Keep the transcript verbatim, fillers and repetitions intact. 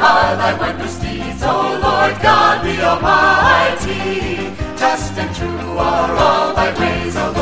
are thy wondrous deeds, O Lord God the Almighty. Just and true are all thy ways, O Lord.